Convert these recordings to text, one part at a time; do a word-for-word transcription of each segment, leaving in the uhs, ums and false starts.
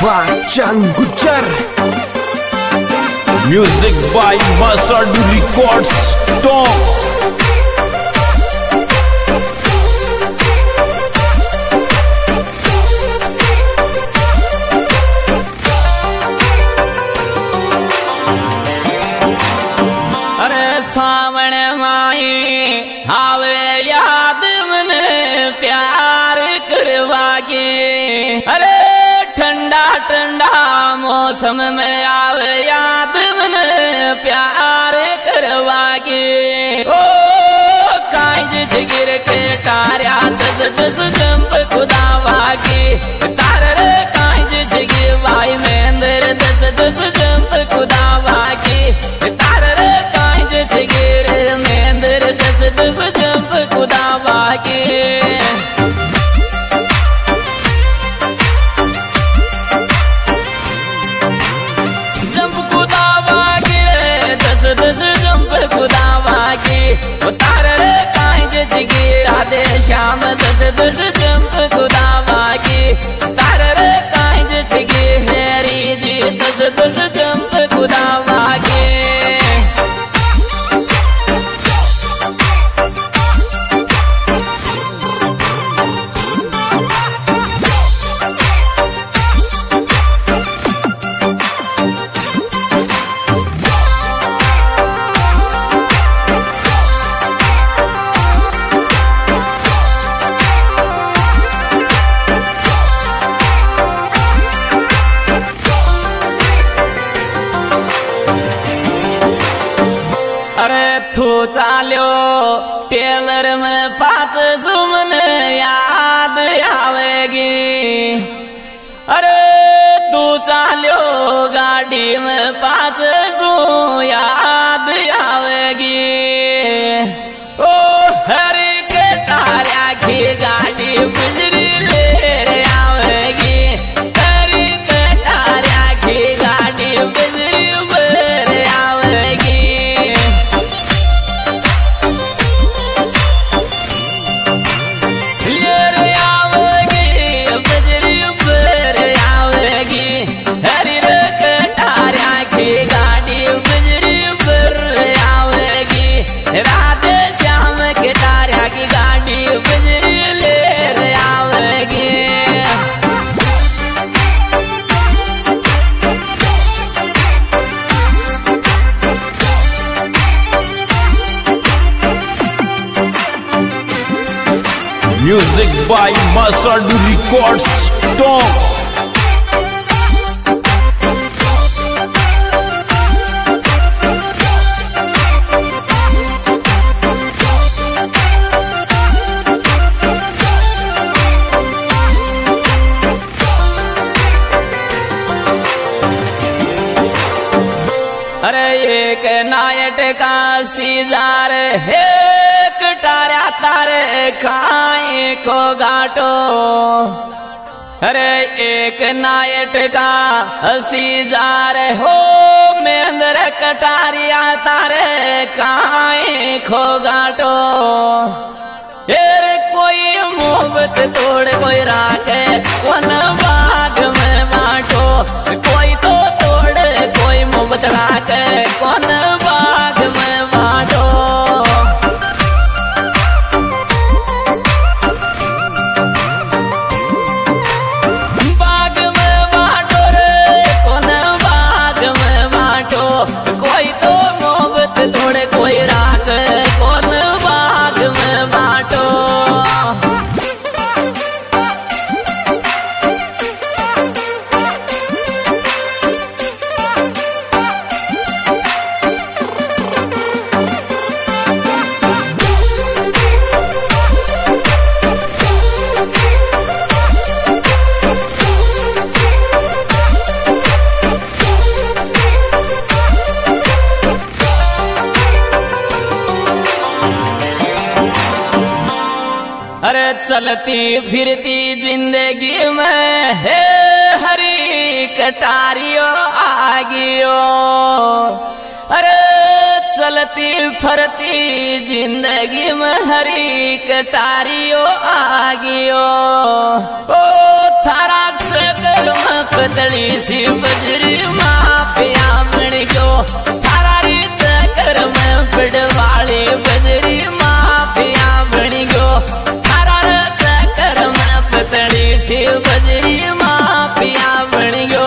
Bachchan Gujar. Music by Masadu Records. Top. सावण माई आवे याद मन प्यार करवागे। अरे ठंडा ठंडा मौसम में आवे याद मन प्यार करवागे। ओ काज जिगर के तारा दस दस जंप खुदावागे। तार रे काज जिगर भाई महेंद्र दस दस जंप खुदावागे। तार रे जिगर महेंद्र दस दस जंप खुदावागे। जंप खुदावागे दस दस जंप खुदावागे। तार रे कांज जिगर आधे श्याम दस दस जंप खुदावागे। तार रे कांज जिगर हरी जी दस दस जंप खुदावागे। अरे तू चाल्यो टेलर में पाँच सुमन याद आवेगी। अरे तू चाल्यो गाड़ी में पाँच सू याद आवेगी। ओ हरी के तारा की गाड़ी बिजली ले आवेगी। हरी के तारा की गाड़ी बिजली ले आवेगी। राधे श्याम के तारा की गाड़ी बिजली ले आवेगी। Music by Masadu Records. Top. अरे एक नायट का सीजार है तारा तारे खाए को गाटो। अरे एक नायट का सीजार हो महेंद्र कटारिया तारे खाए खो गाटो। फिर कोई मोहब्बत तोड़ कोई राखे कौन बाग में बांटो। कोई तो तोड़ कोई मोहब्बत राखे कौन बाग में बांटो। बाग में बांटो रे कौन बाग में बांटो। कोई तो मोहब्बत तोड़ कोई राखे कौन बाग में बांटो। अरे चलती फिरती जिंदगी में है हरी कटारियो आगियो। अरे चलती फरती जिंदगी में हरी कटारियो आ गयो ओ थारा चक्कर में पतली सी बजरी माफिया बन गयो थारा री चक्कर में पिड़वाली बजरी माफिया बन गयो थारा रे चक्कर में पतली सी बजरी माफिया बन गयो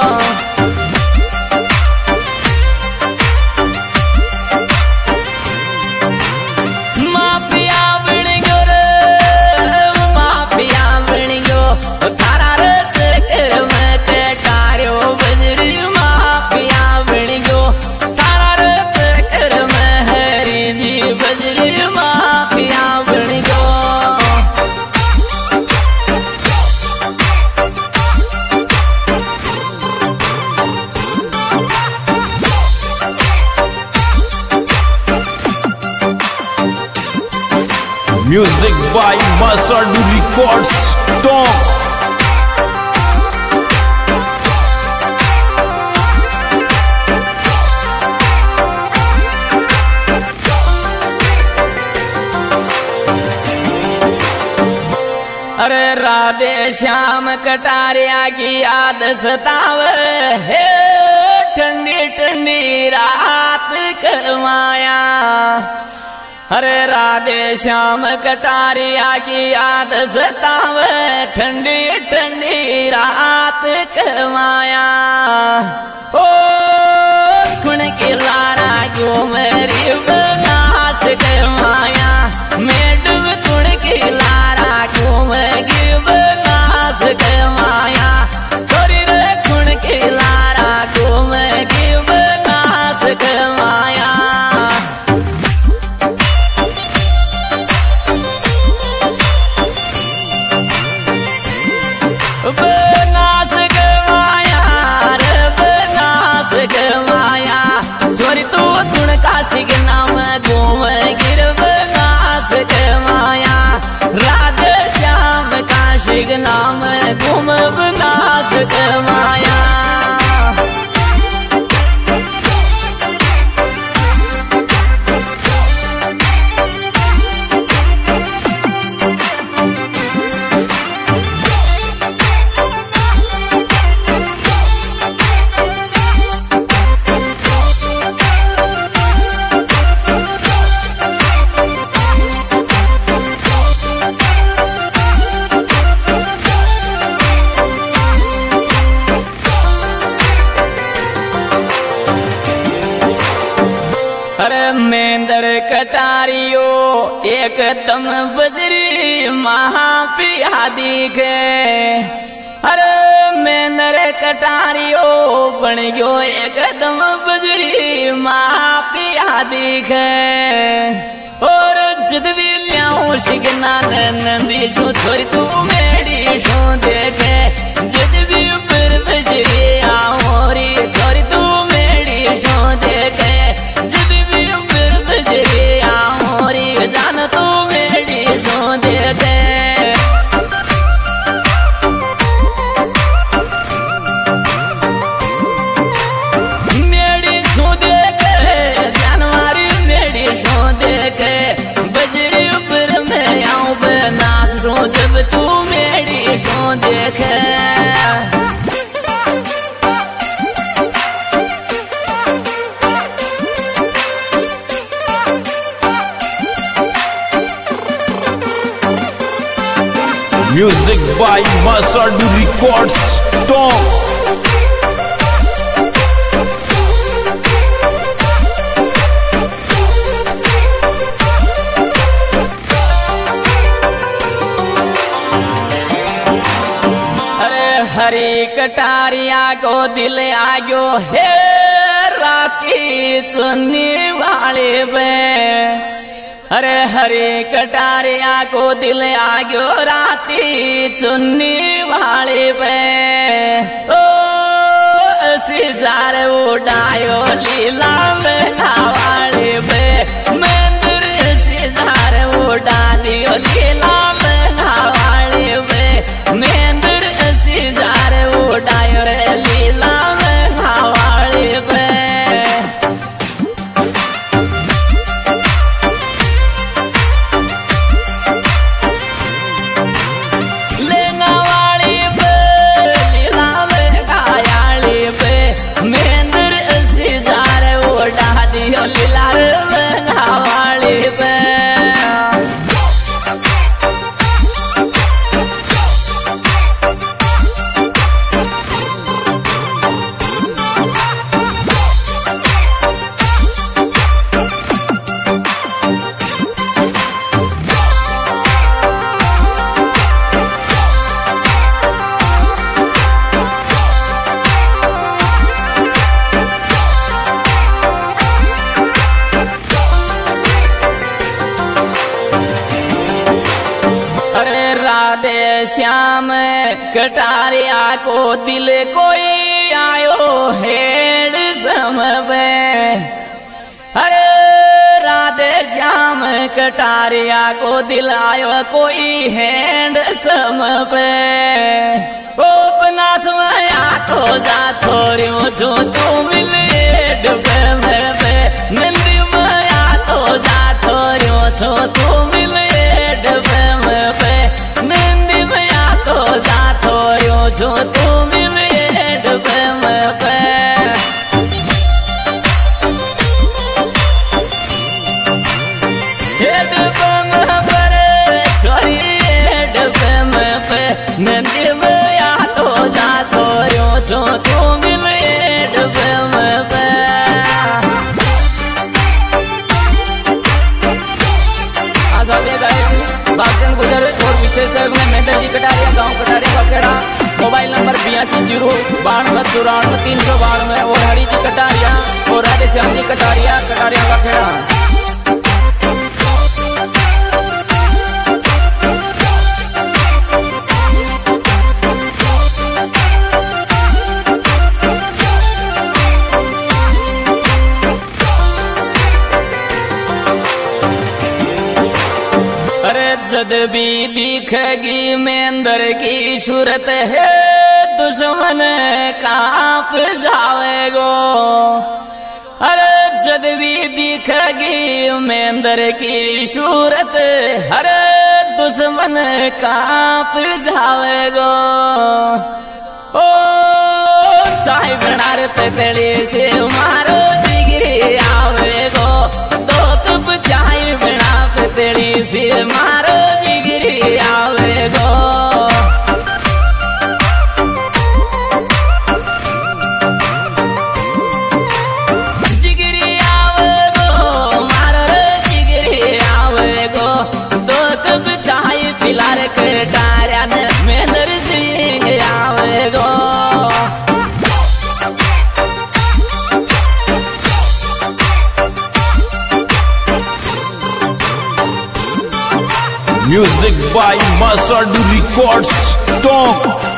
Music by Masadu Records Top. अरे राधे श्याम कटारिया की याद सतावे हे ठंडी ठंडी रात करवाया अरे राधे श्याम कटारिया की याद सतावे ठंडी ठंडी रात करवाया ओ खुण की लारा को मेरी बनास करवाया मैडम खुण की लारा को मेरी बनास करवाया थोड़ी रे खुण की लारा को मेरी बनास करवाया बनास गवाया रे बनास गवाया सॉरी तू गुण काशी के नाम घूम गिर बनास गवाया राधे श्याम काशी के नाम घूम बनास गवाया मेंदर कटारियो एकदम बजरी महापिया दिखे अरे मेंदर कटारियो बन गयो एकदम बजरी महापिया दिखे और जद भी लियाऊं शिकना नंदी सो छोरी तू मेरी सो देखे जद भी फिर बजरी आओरी छोरी तू मेरी सो देखे जान तू मेरी सो देखे मेरी सो देखे जानवारी मेरी सो देखे बजरी ऊपर में आऊं बनास सो जब तू मेरी सो देखे Music by Masadu Records Top. अरे हरी कटारिया को दिल आगो हे राती चुन्नी वाले बे अरे हरे कटारिया को दिल आगो राती चुन्नी वाले पे ओ सीजार उड़ायो लीला लहंगा वाले पे मंदिर सीजार उड़ा दियो लीला लहंगा वाले पे मंदिर सीजार उड़ायो रे लीला लहंगा वाले पे लीलार लहंगा वाली पे। राधे श्याम कटारिया को दिल कोई आयो हेड समवे। अरे राधे श्याम कटारिया को दिल आयो कोई हैंड समवे। ओ अपना समय आखो जा थोड़ियों जो तू मिले डूबे में पे। नंदी में आखो जा थोड़ियों जो तू मिले डूबे में पे। नंदी में आखो जा थोड़ियों जो तू मिले डूबे में पे। नंदी में आखो जा थोड़ियों जो तू मिले डूबे में पे। बागजन गुजर और विशेष महेंद्र जी कटारिया, गांव कटारिया बखेड़ा। मोबाइल नंबर बयासी जीरो बानवे चौरानवे तीन सौ बानवे। और हरी जी कटारिया और राधे श्याम जी कटारिया, कटारिया बखेड़ा। जद भी दिखेगी महेंद्र की सूरत है दुश्मन कांप जावेगो। अरे जद भी दिखेगी महेंद्र की सूरत अरे दुश्मन कांप जावेगो। ओ चाहे बनार तेड़ी से मारो जिगरी आवेगो। तो तुम चाहे बना तेड़ी से मारो जिगरी आवेगो। जिगरी आवेगो मारो जिगरी आवेगो। तो तुम चाहे पिलार के डारिया ने Mahendra Singh आवेगो। Music by Masadu Records. Top.